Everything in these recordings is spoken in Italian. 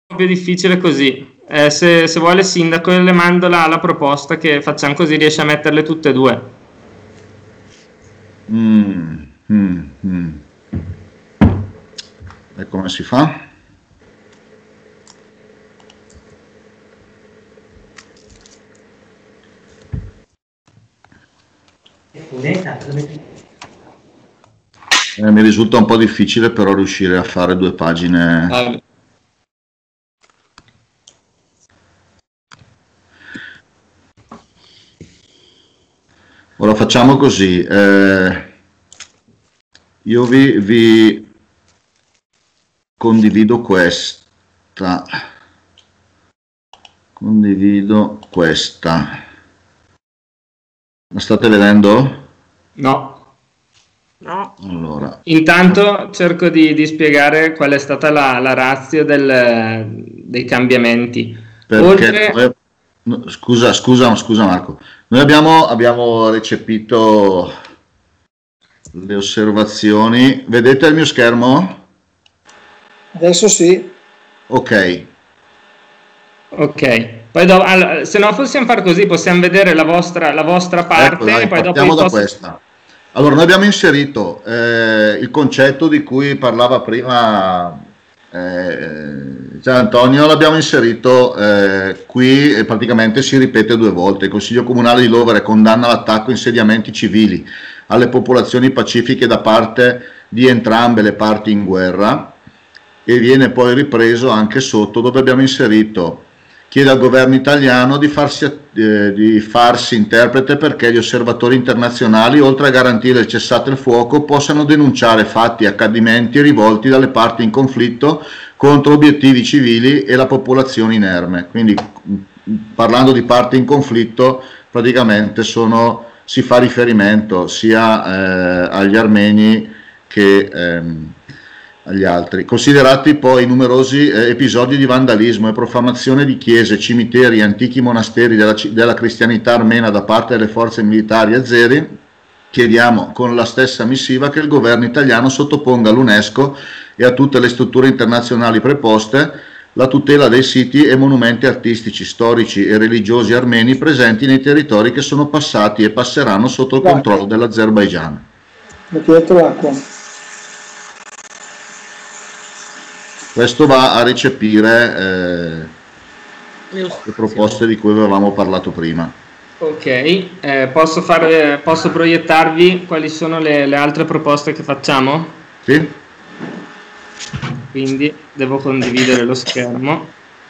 più difficile così. Se vuole il sindaco le mando la proposta che facciamo così riesce a metterle tutte e due. E come si fa? Mi risulta un po' difficile però riuscire a fare 2 pagine. Ora facciamo così, io vi condivido questa, la state vedendo? No. Allora. Intanto cerco di spiegare qual è stata la ratio dei cambiamenti. Perché scusa Marco, noi abbiamo recepito le osservazioni. Vedete il mio schermo? Adesso sì. Ok, poi se no possiamo fare così, possiamo vedere la vostra parte. Ecco, dai, e poi partiamo da questa. Allora, noi abbiamo inserito il concetto di cui parlava prima Antonio, l'abbiamo inserito qui e praticamente si ripete 2 volte. Il Consiglio Comunale di Lovere condanna l'attacco a insediamenti civili alle popolazioni pacifiche da parte di entrambe le parti in guerra, e viene poi ripreso anche sotto dove abbiamo inserito: chiede al governo italiano di farsi interprete perché gli osservatori internazionali, oltre a garantire il cessate il fuoco, possano denunciare fatti e accadimenti rivolti dalle parti in conflitto contro obiettivi civili e la popolazione inerme. Quindi, parlando di parti in conflitto, praticamente si fa riferimento sia agli armeni che agli altri. Considerati poi i numerosi episodi di vandalismo e profanazione di chiese, cimiteri e antichi monasteri della cristianità armena da parte delle forze militari azeri, chiediamo con la stessa missiva che il governo italiano sottoponga all'UNESCO e a tutte le strutture internazionali preposte la tutela dei siti e monumenti artistici, storici e religiosi armeni presenti nei territori che sono passati e passeranno sotto il controllo dell'Azerbaigian. Questo va a recepire le proposte di cui avevamo parlato prima. Ok, posso proiettarvi quali sono le altre proposte che facciamo? Sì. Quindi devo condividere lo schermo.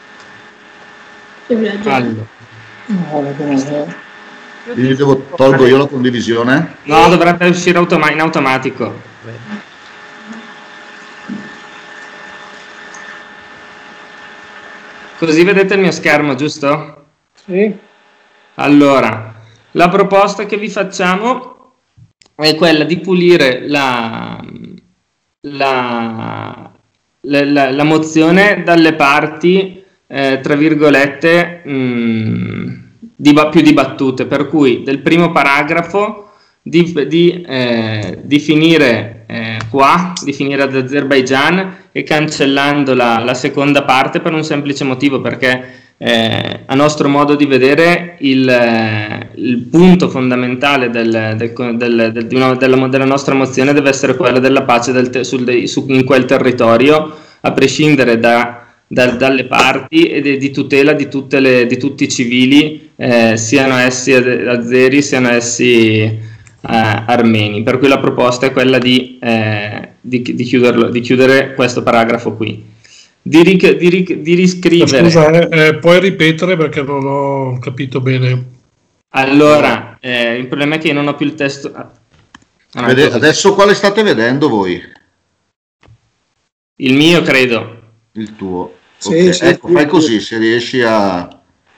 Allora. Quindi tolgo io la condivisione? No, dovrebbe uscire in automatico. Così vedete il mio schermo, giusto? Sì. Allora, la proposta che vi facciamo è quella di pulire la mozione dalle parti, tra virgolette, più dibattute, per cui del primo paragrafo di finire di finire ad Azerbaigian e cancellando la seconda parte, per un semplice motivo, perché a nostro modo di vedere il punto fondamentale della nostra mozione deve essere quello della pace in quel territorio, a prescindere dalle parti e di tutela di tutti i civili, siano essi azeri, siano essi armeni. Per cui la proposta è quella di chiudere questo paragrafo qui, di riscrivere. Scusa, puoi ripetere perché non ho capito bene. Allora, il problema è che io non ho più il testo. Adesso quale state vedendo voi? Il mio, credo. Il tuo. Sì, okay. sì, Ecco, fai così, se riesci a...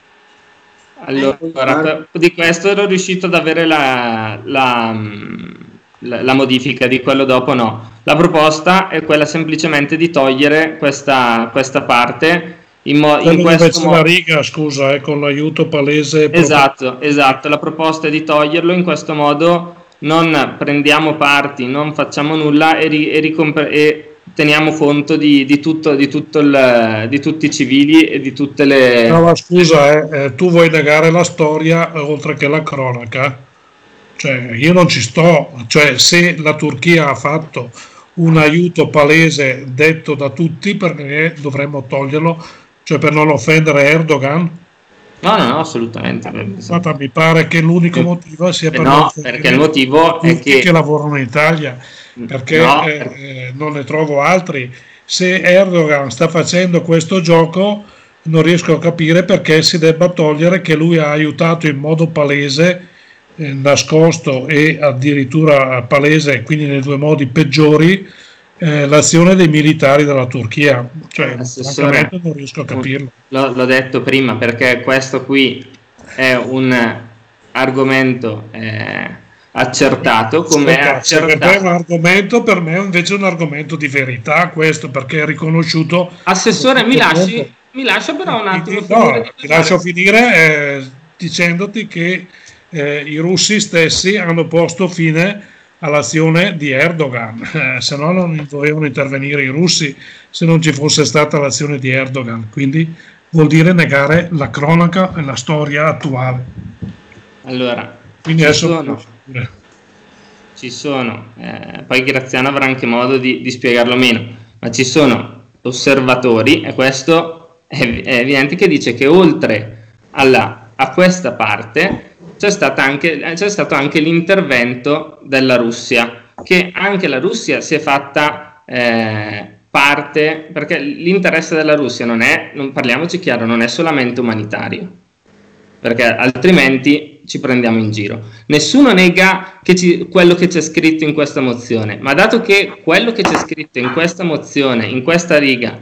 Allora, di questo ero riuscito ad avere la modifica, di quello dopo no. La proposta è quella semplicemente di togliere questa parte in questo modo. La riga, scusa, con l'aiuto palese. Esatto. La proposta è di toglierlo in questo modo, non prendiamo parti, non facciamo nulla e teniamo conto di tutti i civili e di tutte le... No, ma scusa, tu vuoi negare la storia oltre che la cronaca? Cioè, io non ci sto, cioè se la Turchia ha fatto un aiuto palese detto da tutti, perché dovremmo toglierlo, cioè per non offendere Erdogan? No, assolutamente. Guarda, mi pare che l'unico motivo sia per non No, offendere perché il motivo è tutti che che... lavorano in Italia, perché No, non ne trovo altri. Se Erdogan sta facendo questo gioco, non riesco a capire perché si debba togliere che lui ha aiutato in modo palese, nascosto e addirittura palese, quindi nei due modi peggiori, l'azione dei militari della Turchia. Cioè, Assessore, francamente non riesco a capirlo. l'ho detto prima, perché questo qui è un argomento accertato, come è Ascolta, se per te è un accertato. argomento, per me invece è un argomento di verità questo, perché è riconosciuto. Assessore, mi Mondo. lascia però un attimo finire No, di ti parlare. lascio finire dicendoti che i russi stessi hanno posto fine all'azione di Erdogan, se no non dovevano intervenire i russi se non ci fosse stata l'azione di Erdogan, quindi vuol dire negare la cronaca e la storia attuale. Allora, Quindi ci adesso sono, poi Graziano avrà anche modo di spiegarlo meno, ma ci sono osservatori, e questo è evidente, che dice che oltre a questa parte c'è stato anche l'intervento della Russia, che anche la Russia si è fatta parte, perché l'interesse della Russia non parliamoci chiaro, non è solamente umanitario, perché altrimenti ci prendiamo in giro. Nessuno nega quello che c'è scritto in questa mozione, ma dato che quello che c'è scritto in questa mozione, in questa riga,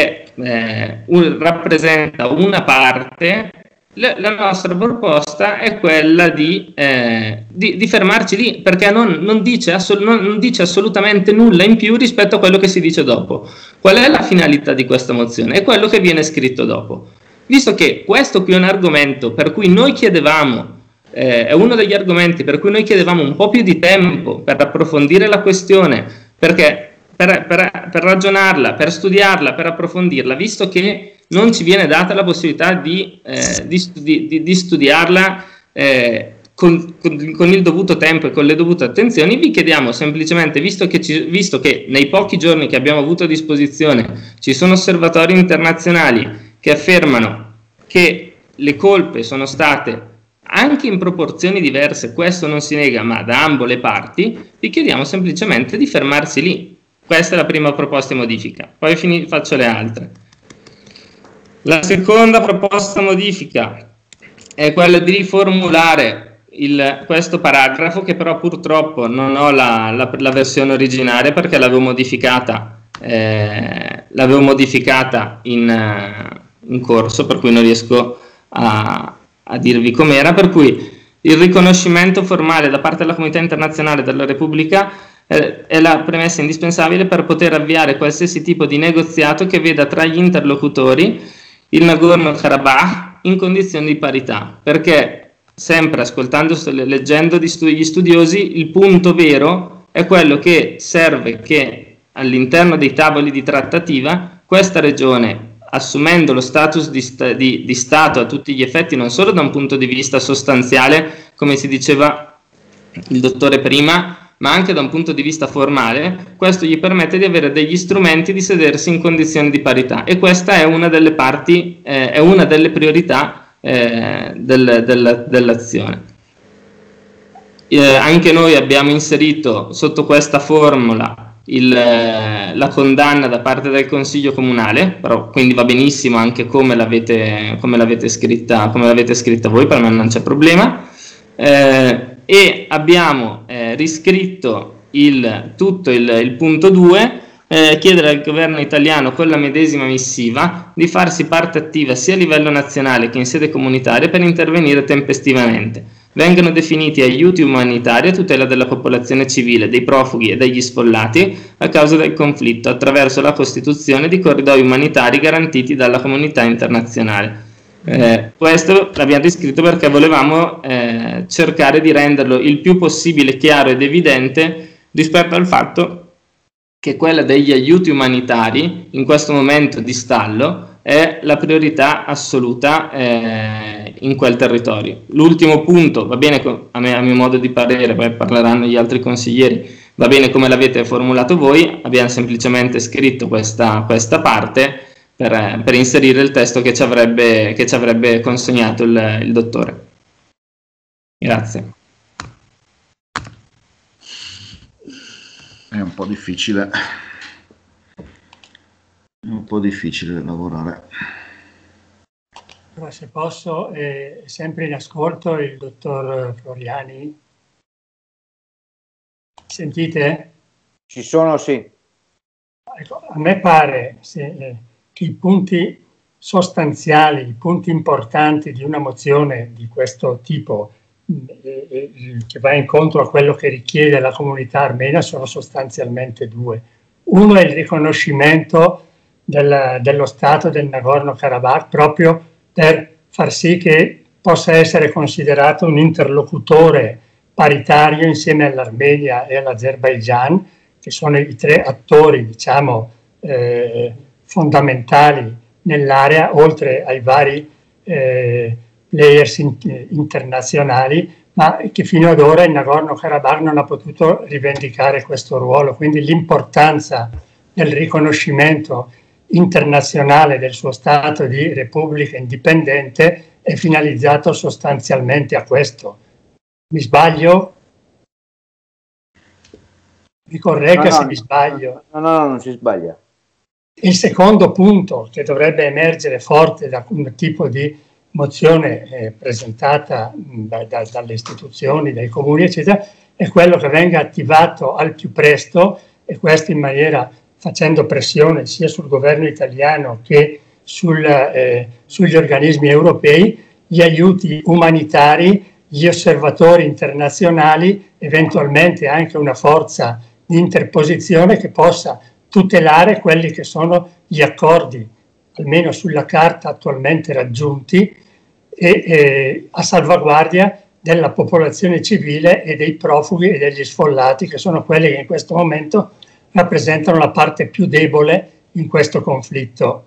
rappresenta una parte, la nostra proposta è quella di fermarci lì, perché non dice assolutamente nulla in più rispetto a quello che si dice dopo. Qual è la finalità di questa mozione? È quello che viene scritto dopo. Visto che questo qui è un argomento per cui noi chiedevamo, è uno degli argomenti per cui noi chiedevamo un po' più di tempo per approfondire la questione, perché per ragionarla, per studiarla, per approfondirla, visto che non ci viene data la possibilità di studiarla con il dovuto tempo e con le dovute attenzioni, vi chiediamo semplicemente, visto che nei pochi giorni che abbiamo avuto a disposizione ci sono osservatori internazionali che affermano che le colpe sono state anche in proporzioni diverse, questo non si nega, ma da ambo le parti, vi chiediamo semplicemente di fermarsi lì. Questa è la prima proposta di modifica, poi faccio le altre. La seconda proposta modifica è quella di riformulare questo paragrafo, che però purtroppo non ho la versione originaria, perché l'avevo modificata in corso, per cui non riesco a dirvi com'era, per cui il riconoscimento formale da parte della comunità internazionale della Repubblica è la premessa indispensabile per poter avviare qualsiasi tipo di negoziato che veda tra gli interlocutori il Nagorno-Karabakh in condizioni di parità, perché sempre leggendo gli studiosi, il punto vero è quello che serve che all'interno dei tavoli di trattativa questa regione, assumendo lo status di Stato a tutti gli effetti, non solo da un punto di vista sostanziale, come si diceva il dottore prima, ma anche da un punto di vista formale, questo gli permette di avere degli strumenti di sedersi in condizioni di parità, e questa è una delle parti, è una delle priorità dell'azione. Anche noi abbiamo inserito sotto questa formula la condanna da parte del Consiglio Comunale, però quindi va benissimo anche come l'avete scritta voi, per me non c'è problema. E abbiamo riscritto tutto il punto 2, chiedere al governo italiano con la medesima missiva di farsi parte attiva sia a livello nazionale che in sede comunitaria per intervenire tempestivamente. Vengono definiti aiuti umanitari a tutela della popolazione civile, dei profughi e degli sfollati a causa del conflitto, attraverso la costituzione di corridoi umanitari garantiti dalla comunità internazionale. Questo l'abbiamo riscritto perché volevamo cercare di renderlo il più possibile chiaro ed evidente rispetto al fatto che quella degli aiuti umanitari in questo momento di stallo è la priorità assoluta in quel territorio. L'ultimo punto, va bene a mio modo di parere, poi parleranno gli altri consiglieri, va bene come l'avete formulato voi, abbiamo semplicemente scritto questa parte per inserire il testo che ci avrebbe consegnato il dottore. Grazie. È un po' difficile lavorare. Però se posso, è sempre in ascolto il dottor Floriani. Sentite? Ci sono, sì. Ecco, a me pare che i punti sostanziali, i punti importanti di una mozione di questo tipo, che va incontro a quello che richiede la comunità armena, sono sostanzialmente due. Uno è il riconoscimento dello Stato del Nagorno-Karabakh, proprio per far sì che possa essere considerato un interlocutore paritario insieme all'Armenia e all'Azerbaigian, che sono i tre attori, diciamo, fondamentali nell'area, oltre ai vari players internazionali, ma che fino ad ora il Nagorno-Karabakh non ha potuto rivendicare questo ruolo. Quindi l'importanza del riconoscimento internazionale del suo stato di repubblica indipendente è finalizzato sostanzialmente a questo. Mi sbaglio? Mi corregga se mi sbaglio. No, non si sbaglia. Il secondo punto che dovrebbe emergere forte da un tipo di mozione presentata dalle istituzioni, dai comuni, eccetera, è quello che venga attivato al più presto, e questo in maniera facendo pressione sia sul governo italiano che sugli organismi europei, gli aiuti umanitari, gli osservatori internazionali, eventualmente anche una forza di interposizione che possa tutelare quelli che sono gli accordi, almeno sulla carta attualmente raggiunti, e a salvaguardia della popolazione civile e dei profughi e degli sfollati, che sono quelli che in questo momento rappresentano la parte più debole in questo conflitto.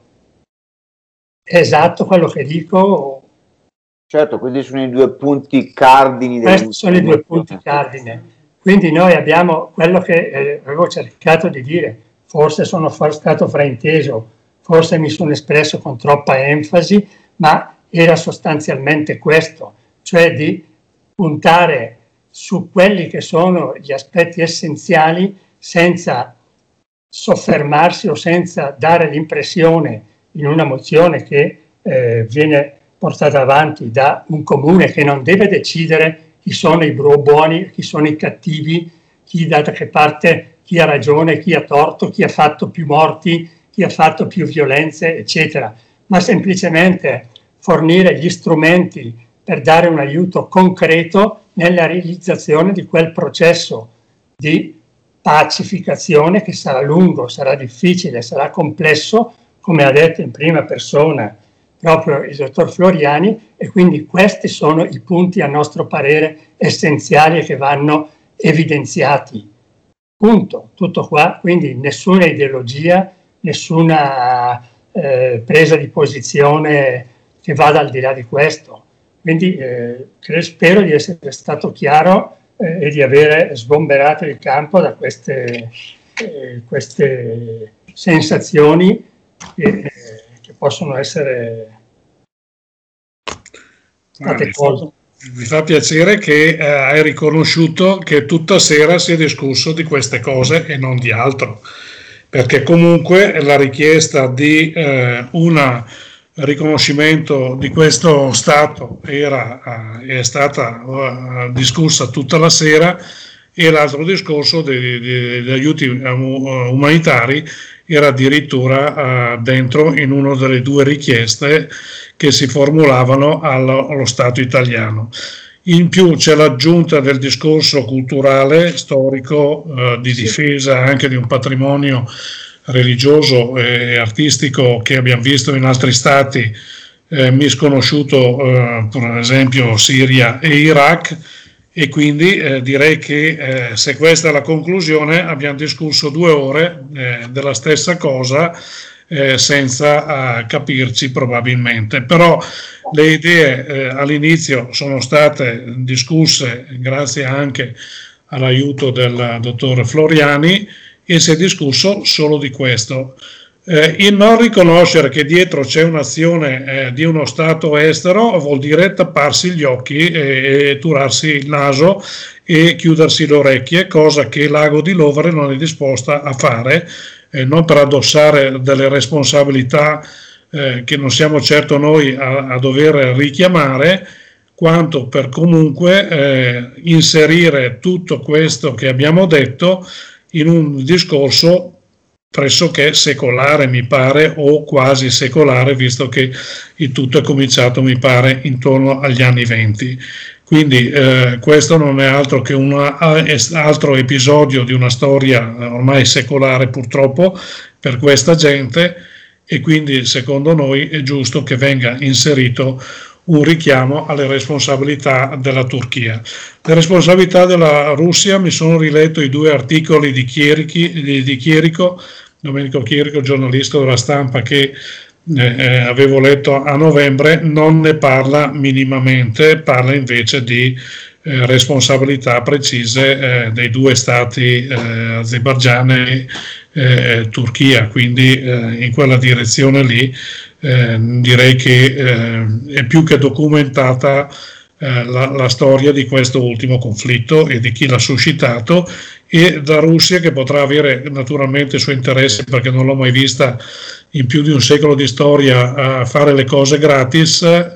È esatto quello che dico? Certo, questi sono i due punti cardini. Questi sono i due punti cardine. Quindi noi abbiamo quello che avevo cercato di dire, forse sono stato frainteso, forse mi sono espresso con troppa enfasi, ma era sostanzialmente questo, cioè di puntare su quelli che sono gli aspetti essenziali senza soffermarsi o senza dare l'impressione in una mozione che viene portata avanti da un comune che non deve decidere chi sono i buoni, chi sono i cattivi, chi da che parte, chi ha ragione, chi ha torto, chi ha fatto più morti, chi ha fatto più violenze, eccetera, ma semplicemente fornire gli strumenti per dare un aiuto concreto nella realizzazione di quel processo di pacificazione che sarà lungo, sarà difficile, sarà complesso, come ha detto in prima persona proprio il dottor Floriani, e quindi questi sono i punti a nostro parere essenziali e che vanno evidenziati. Punto, tutto qua, quindi nessuna ideologia, nessuna presa di posizione che vada al di là di questo. Quindi spero di essere stato chiaro e di avere sgomberato il campo da queste sensazioni che possono essere state colte. Mi fa piacere che hai riconosciuto che tutta sera si è discusso di queste cose e non di altro, perché comunque la richiesta di un riconoscimento di questo Stato è stata discussa tutta la sera, e l'altro discorso degli aiuti umanitari era addirittura dentro in una delle due richieste che si formulavano allo Stato italiano. In più c'è l'aggiunta del discorso culturale, storico, di difesa anche di un patrimonio religioso e artistico che abbiamo visto in altri stati misconosciuto, per esempio Siria e Iraq, e quindi direi che se questa è la conclusione abbiamo discusso 2 ore della stessa cosa senza capirci probabilmente, però le idee all'inizio sono state discusse grazie anche all'aiuto del dottor Floriani e si è discusso solo di questo. Il non riconoscere che dietro c'è un'azione di uno Stato estero vuol dire tapparsi gli occhi e turarsi il naso e chiudersi le orecchie, cosa che l'Ago di Lovere non è disposta a fare, non per addossare delle responsabilità che non siamo certo noi a dover richiamare, quanto per comunque inserire tutto questo che abbiamo detto in un discorso pressoché secolare, mi pare, o quasi secolare, visto che il tutto è cominciato, mi pare, intorno agli anni 20. Quindi questo non è altro che un altro episodio di una storia ormai secolare, purtroppo, per questa gente, e quindi secondo noi è giusto che venga inserito un richiamo alle responsabilità della Turchia. Le responsabilità della Russia, mi sono riletto i 2 articoli di Chierico, Domenico Chierico, giornalista della Stampa, che avevo letto a novembre, non ne parla minimamente, parla invece di responsabilità precise dei 2 stati, Azerbaigian e Turchia, quindi in quella direzione lì direi che è più che documentata la storia di questo ultimo conflitto e di chi l'ha suscitato, e la Russia, che potrà avere naturalmente i suoi interessi, perché non l'ho mai vista in più di un secolo di storia a fare le cose gratis,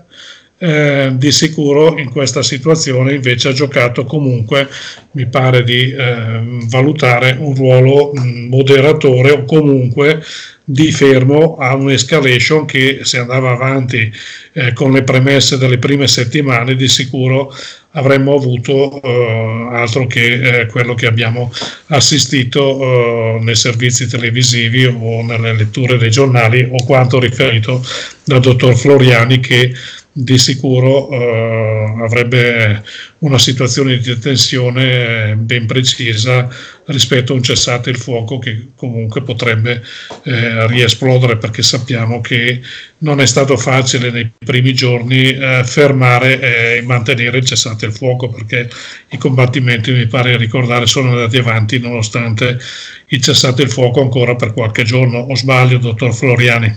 di sicuro in questa situazione invece ha giocato comunque, mi pare di valutare un ruolo moderatore o comunque di fermo a un'escalation che, se andava avanti con le premesse delle prime settimane, di sicuro avremmo avuto altro che quello che abbiamo assistito nei servizi televisivi o nelle letture dei giornali, o quanto riferito dal dottor Floriani, che di sicuro avrebbe una situazione di tensione ben precisa rispetto a un cessate il fuoco che comunque potrebbe riesplodere, perché sappiamo che non è stato facile nei primi giorni fermare e mantenere il cessate il fuoco, perché i combattimenti, mi pare ricordare, sono andati avanti nonostante il cessate il fuoco ancora per qualche giorno. O sbaglio, dottor Floriani?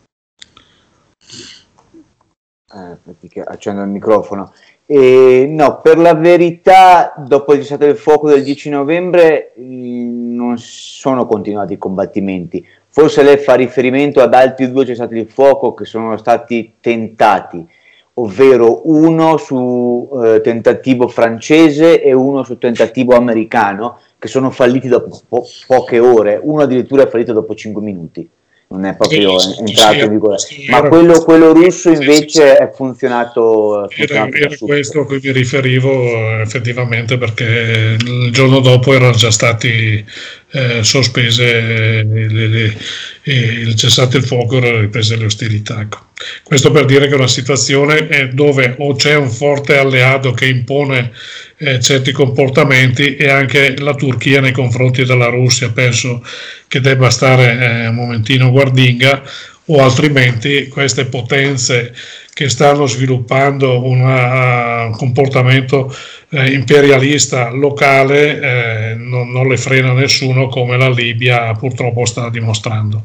Accendo il microfono. No, per la verità, dopo il cessate del fuoco del 10 novembre non sono continuati i combattimenti. Forse lei fa riferimento ad altri 2 cessati il fuoco che sono stati tentati, ovvero uno su tentativo francese e uno su tentativo americano, che sono falliti dopo poche ore. Uno addirittura è fallito dopo 5 minuti. Non è proprio entrato in vigore, ma quello russo invece è funzionato. Era questo a cui mi riferivo effettivamente, perché il giorno dopo erano già stati sospese il cessate il fuoco, erano riprese le ostilità. Questo per dire che è una situazione dove o c'è un forte alleato che impone certi comportamenti, e anche la Turchia nei confronti della Russia penso che debba stare un momentino guardinga, o altrimenti queste potenze che stanno sviluppando un comportamento imperialista locale non le frena nessuno, come la Libia purtroppo sta dimostrando.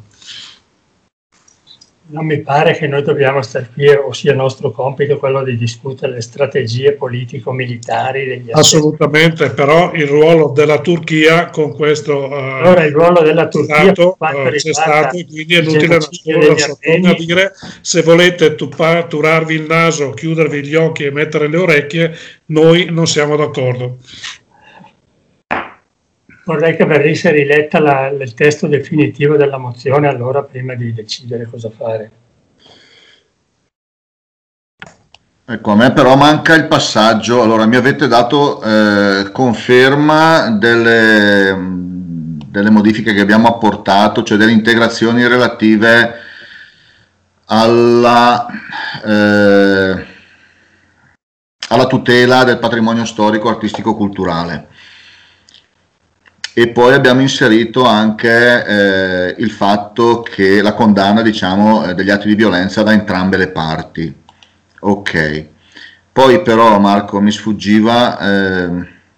Non mi pare che noi dobbiamo stare qui, o sia nostro compito quello di discutere le strategie politico-militari degli assolutamente, però il ruolo della Turchia con questo allora il ruolo della Turchia c'è stato, e quindi è inutile a dire: se volete turarvi il naso, chiudervi gli occhi e mettere le orecchie, noi non siamo d'accordo. Vorrei che venisse riletta il testo definitivo della mozione, allora, prima di decidere cosa fare. Ecco, a me però manca il passaggio. Allora, mi avete dato conferma delle modifiche che abbiamo apportato, cioè delle integrazioni relative alla alla tutela del patrimonio storico, artistico, culturale. E poi abbiamo inserito anche il fatto che la condanna, diciamo, degli atti di violenza da entrambe le parti. Ok. Poi però, Marco, mi sfuggiva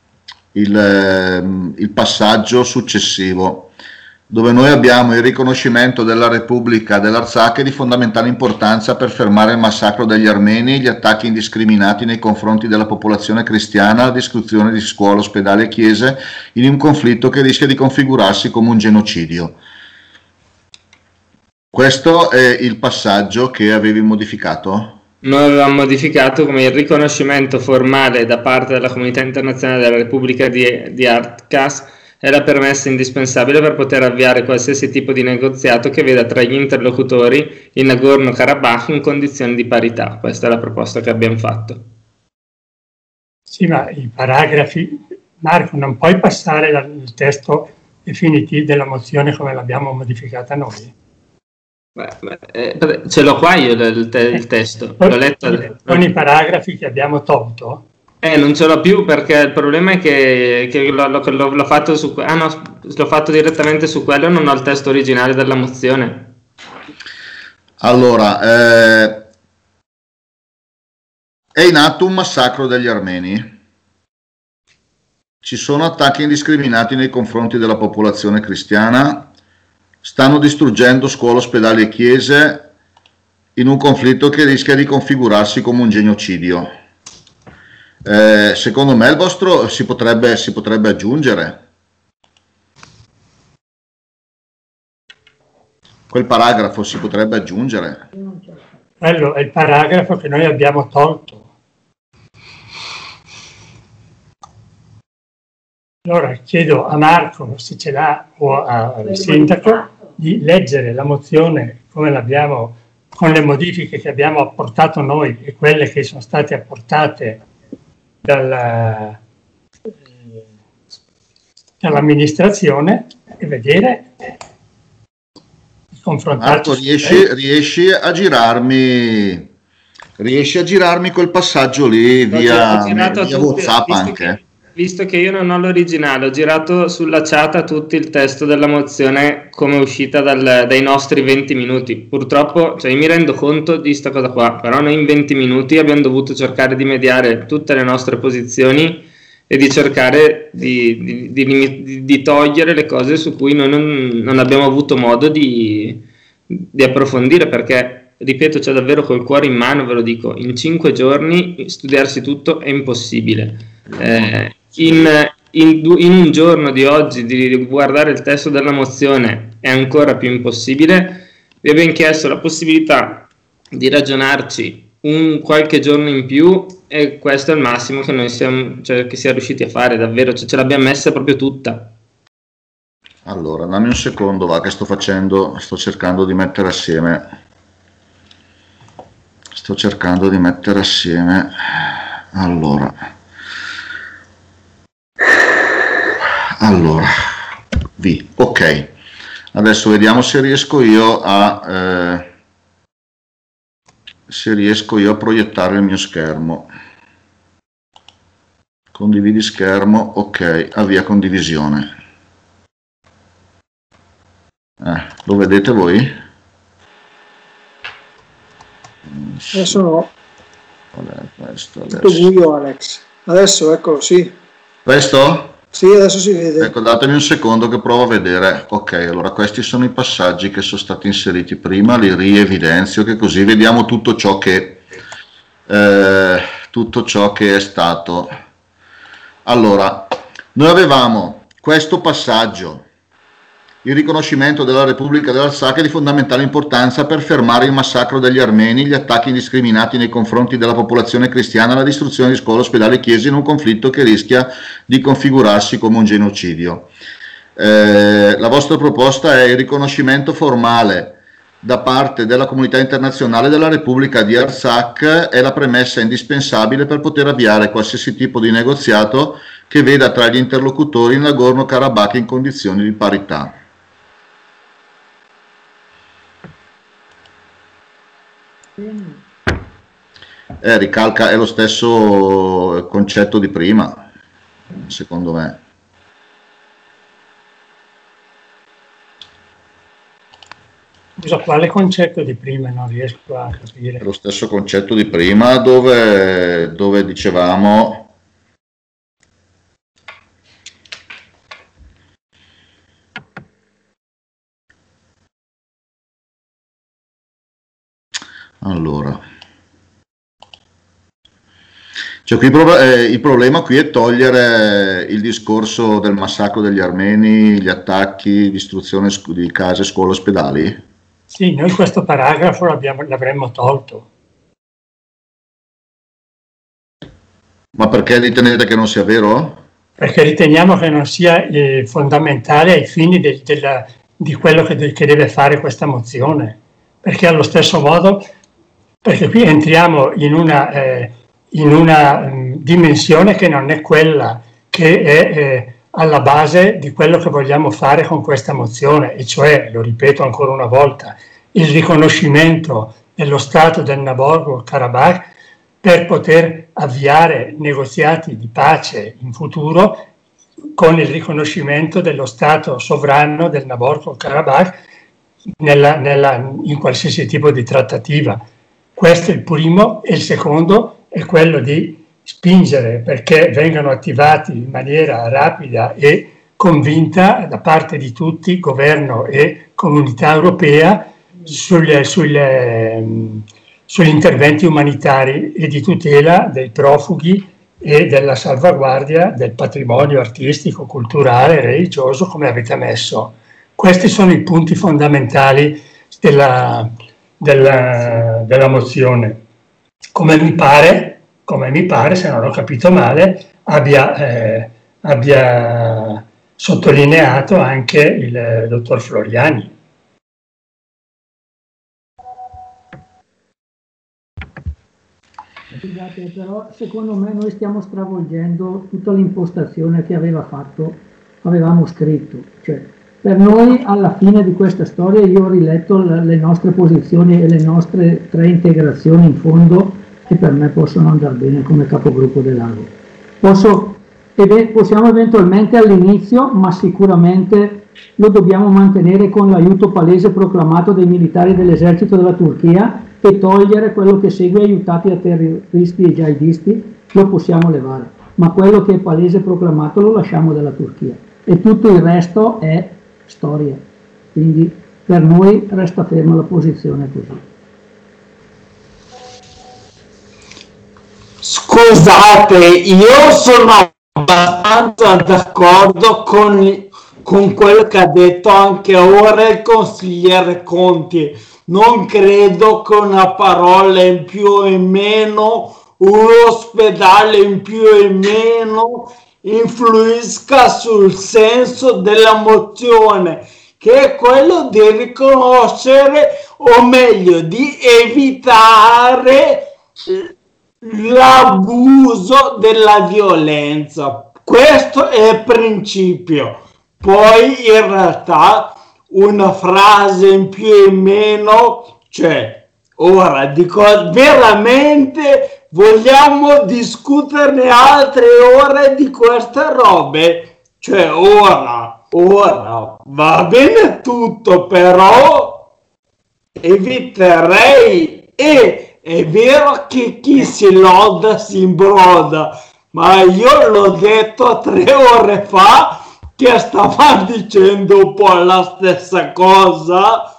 il passaggio successivo, dove noi abbiamo il riconoscimento della Repubblica dell'Artsakh di fondamentale importanza per fermare il massacro degli armeni, gli attacchi indiscriminati nei confronti della popolazione cristiana, la distruzione di scuole, ospedali e chiese in un conflitto che rischia di configurarsi come un genocidio. Questo è il passaggio che avevi modificato? Noi avevamo modificato come il riconoscimento formale da parte della comunità internazionale della Repubblica di Artsakh è la permessa indispensabile per poter avviare qualsiasi tipo di negoziato che veda tra gli interlocutori il Nagorno-Karabakh in condizioni di parità. Questa è la proposta che abbiamo fatto. Sì, ma i paragrafi, Marco, non puoi passare dal testo definitivo della mozione come l'abbiamo modificata noi? Ce l'ho qua io il testo. L'ho letto. Con i paragrafi che abbiamo tolto? Non ce l'ho più perché il problema è che l'ho fatto su l'ho fatto direttamente su quello e non ho il testo originale della mozione. Allora, è in atto un massacro degli armeni. Ci sono attacchi indiscriminati nei confronti della popolazione cristiana. Stanno distruggendo scuole, ospedali e chiese in un conflitto che rischia di configurarsi come un genocidio. Secondo me il vostro si potrebbe aggiungere quel paragrafo, si potrebbe aggiungere. Quello è il paragrafo che noi abbiamo tolto. Allora chiedo a Marco, se ce l'ha, o al sindaco, di leggere la mozione come l'abbiamo, con le modifiche che abbiamo apportato noi e quelle che sono state apportate dall'amministrazione, e vedere, confrontarci. Marco, riesci a girarmi quel passaggio lì via WhatsApp anche? Visto che io non ho l'originale, ho girato sulla chat a tutti il testo della mozione come è uscita dai nostri 20 minuti. Purtroppo, cioè, io mi rendo conto di sta cosa qua, però noi in 20 minuti abbiamo dovuto cercare di mediare tutte le nostre posizioni e di cercare di togliere le cose su cui noi non abbiamo avuto modo di approfondire, perché, ripeto, c'è davvero col cuore in mano, ve lo dico, in 5 giorni studiarsi tutto è impossibile. In un giorno di oggi di guardare il testo della mozione è ancora più impossibile. Vi abbiamo chiesto la possibilità di ragionarci qualche giorno in più e questo è il massimo che noi siamo riusciti a fare, davvero, ce l'abbiamo messa proprio tutta. Allora, dammi un secondo, va, che sto cercando di mettere assieme. Allora, ok, adesso vediamo se riesco io a proiettare il mio schermo. Condividi schermo, ok, avvia condivisione. Lo vedete voi? Adesso no. Questo, tutto buio, Alex. Adesso eccolo, sì. Questo? Sì, adesso si vede. Ecco, datemi un secondo che provo a vedere. Ok, allora questi sono i passaggi che sono stati inseriti prima, li rievidenzio, che così vediamo tutto ciò che è stato. Allora, noi avevamo questo passaggio: il riconoscimento della Repubblica dell'Artsakh è di fondamentale importanza per fermare il massacro degli armeni, gli attacchi indiscriminati nei confronti della popolazione cristiana, la distruzione di scuole, ospedali e chiese in un conflitto che rischia di configurarsi come un genocidio. La vostra proposta è il riconoscimento formale da parte della comunità internazionale della Repubblica di Artsakh è la premessa indispensabile per poter avviare qualsiasi tipo di negoziato che veda tra gli interlocutori il Nagorno-Karabakh in condizioni di parità. ricalca, è lo stesso concetto di prima, secondo me. Scusa, quale concetto di prima? Non riesco a È capire. lo stesso concetto di prima dove dicevamo. Allora, cioè, qui il problema qui è togliere il discorso del massacro degli armeni, gli attacchi, distruzione di case, scuole, ospedali. Sì, noi questo paragrafo l'avremmo tolto, Ma perché ritenete che non sia vero? perché riteniamo che non sia fondamentale ai fini di quello che deve fare questa mozione, perché allo stesso modo, perché qui entriamo in una dimensione che non è quella che è alla base di quello che vogliamo fare con questa mozione, e cioè, lo ripeto ancora una volta, il riconoscimento dello Stato del Nagorno-Karabakh per poter avviare negoziati di pace in futuro con il riconoscimento dello Stato sovrano del Nagorno-Karabakh in qualsiasi tipo di trattativa. Questo è il primo, e il secondo è quello di spingere perché vengano attivati in maniera rapida e convinta da parte di tutti, governo e comunità europea, sugli interventi umanitari e di tutela dei profughi e della salvaguardia del patrimonio artistico, culturale, religioso, come avete messo. Questi sono i punti fondamentali della mozione. Come mi pare, se non ho capito male, abbia sottolineato anche il dottor Floriani. Scusate, però secondo me noi stiamo stravolgendo tutta l'impostazione che avevamo scritto. Cioè, per noi alla fine di questa storia io ho riletto le nostre posizioni e le nostre 3 integrazioni in fondo che per me possono andare bene come capogruppo dell'AGO. Possiamo eventualmente all'inizio, ma sicuramente lo dobbiamo mantenere con l'aiuto palese proclamato dai militari dell'esercito della Turchia, e togliere quello che segue aiutati a terroristi e jihadisti, lo possiamo levare, ma quello che è palese proclamato lo lasciamo dalla Turchia, e tutto il resto è storia. Quindi per noi resta ferma la posizione così. Scusate, io sono abbastanza d'accordo con quello che ha detto anche ora il consigliere Conti. Non credo che una parola in più o in meno, un ospedale in più o in meno, influisca sul senso della mozione, che è quello di riconoscere, o meglio, di evitare l'abuso della violenza. Questo è il principio. Poi in realtà una frase in più e in meno, cioè, ora dico, veramente vogliamo discuterne altre ore di queste robe? Cioè, ora va bene tutto, però eviterei. E è vero che chi si loda si imbroda, ma io l'ho detto 3 ore fa che stava dicendo un po' la stessa cosa.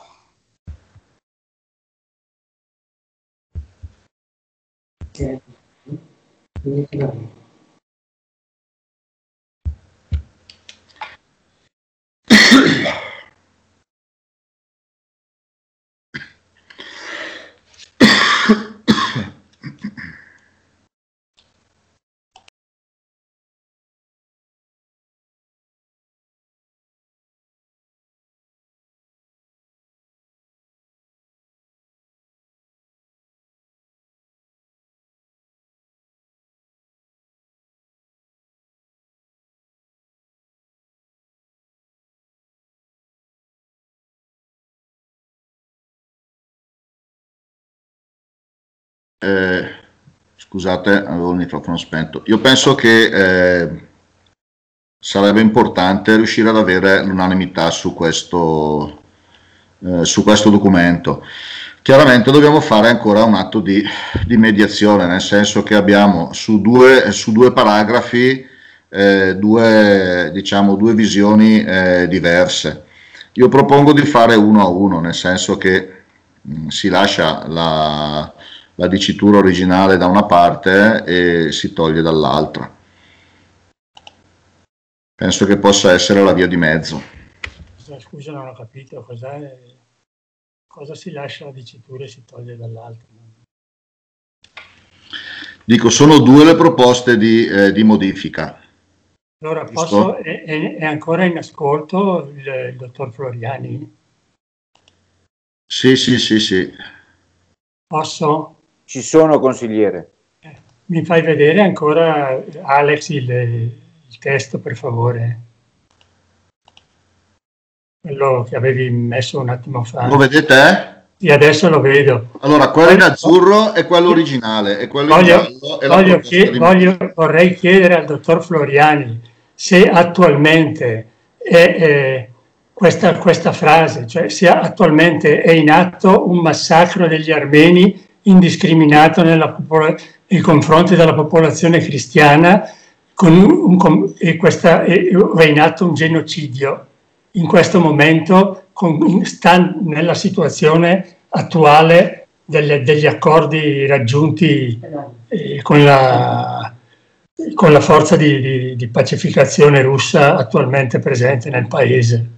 Scusate, avevo il microfono spento. Io penso che sarebbe importante riuscire ad avere l'unanimità su questo documento. Chiaramente dobbiamo fare ancora un atto di mediazione, nel senso che abbiamo su due paragrafi due visioni diverse. Io propongo di fare uno a uno, nel senso che si lascia la dicitura originale da una parte e si toglie dall'altra. Penso che possa essere la via di mezzo. Scusa, non ho capito cosa si lascia la dicitura e si toglie dall'altra. Dico, sono due le proposte di modifica. Allora, è ancora in ascolto il dottor Floriani? Sì. Posso? Ci sono, consigliere. Mi fai vedere ancora, Alex, il testo, per favore? Quello che avevi messo un attimo fa. Lo vedete? Sì, adesso lo vedo. Allora, quello in azzurro è quello originale e quello in giallo è la proposta di modifica. Vorrei chiedere al dottor Floriani se attualmente questa frase, cioè se attualmente è in atto un massacro degli armeni indiscriminato nei confronti della popolazione cristiana e è in atto un genocidio in questo momento nella situazione attuale degli accordi raggiunti con la forza di pacificazione russa attualmente presente nel paese.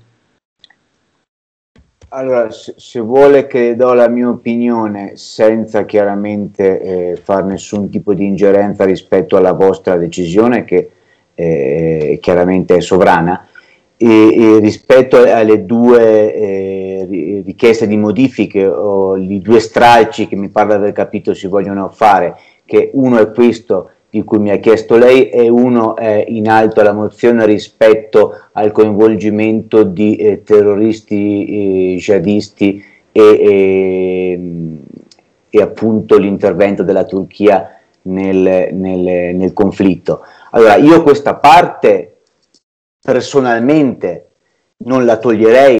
Allora, se vuole che do la mia opinione senza chiaramente fare nessun tipo di ingerenza rispetto alla vostra decisione, che chiaramente è sovrana, e rispetto alle due richieste di modifiche o i due stralci che mi pare di aver capito si vogliono fare, che uno è questo di cui mi ha chiesto lei e uno è in alto alla mozione rispetto al coinvolgimento di terroristi jihadisti e appunto l'intervento della Turchia nel conflitto. Allora, io questa parte personalmente non la toglierei